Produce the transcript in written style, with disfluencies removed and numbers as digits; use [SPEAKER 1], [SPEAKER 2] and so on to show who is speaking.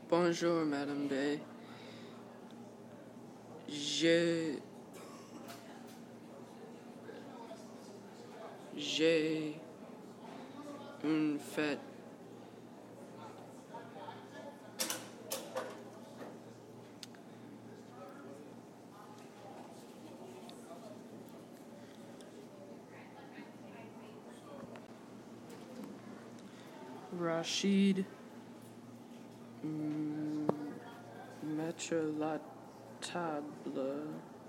[SPEAKER 1] Bonjour, Madame Bay. J'ai une fête. Rachid, mettre la table.